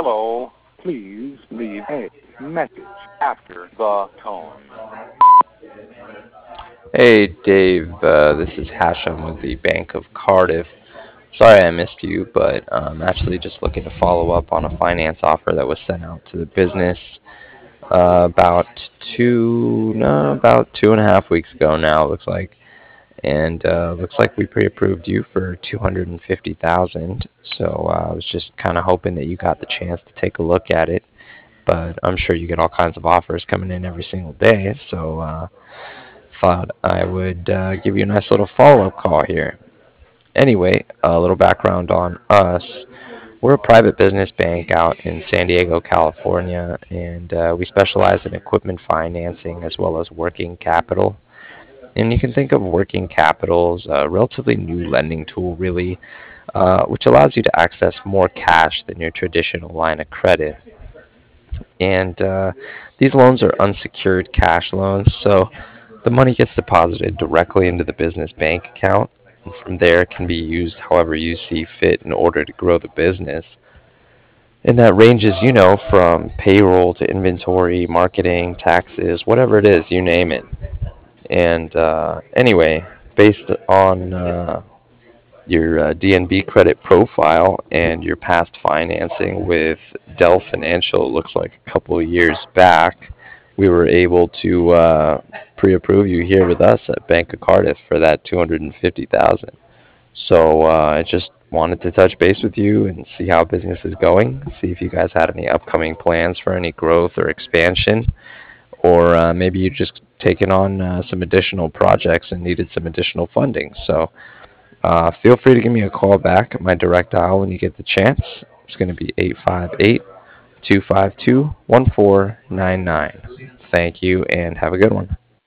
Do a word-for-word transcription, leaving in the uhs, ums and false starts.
Hello, please leave a message after the tone. Hey Dave, uh, this is Hashem with the Bank of Cardiff. Sorry I missed you, but I'm actually just looking to follow up on a finance offer that was sent out to the business uh, about two, no, about two and a half weeks ago now. It looks like, and uh, looks like we pre-approved you for two hundred and fifty thousand. So uh, I was just kind of hoping that you got the chance to take a look at it. But I'm sure you get all kinds of offers coming in every single day. So. Uh, thought I would uh, give you a nice little follow up call here. Anyway, a little background on us. We're a private business bank out in San Diego, California, and uh, we specialize in equipment financing as well as working capital. And you can think of working capital as a relatively new lending tool, really, uh, which allows you to access more cash than your traditional line of credit. And uh, these loans are unsecured cash loans, so the money gets deposited directly into the business bank account, and from there it can be used however you see fit in order to grow the business. And that ranges, you know, from payroll to inventory, marketing, taxes, whatever it is, you name it. And uh, anyway, based on uh, your uh, D N B credit profile and your past financing with Dell Financial, looks like a couple of years back, we were able to uh, pre-approve you here with us at Bank of Cardiff for that two hundred fifty thousand. So uh, I just wanted to touch base with you and see how business is going, see if you guys had any upcoming plans for any growth or expansion, or uh, maybe you just taken on uh, some additional projects and needed some additional funding. So uh, feel free to give me a call back at my direct dial when you get the chance. It's going to be eight five eight, two five two, one four nine nine. Thank you and have a good one.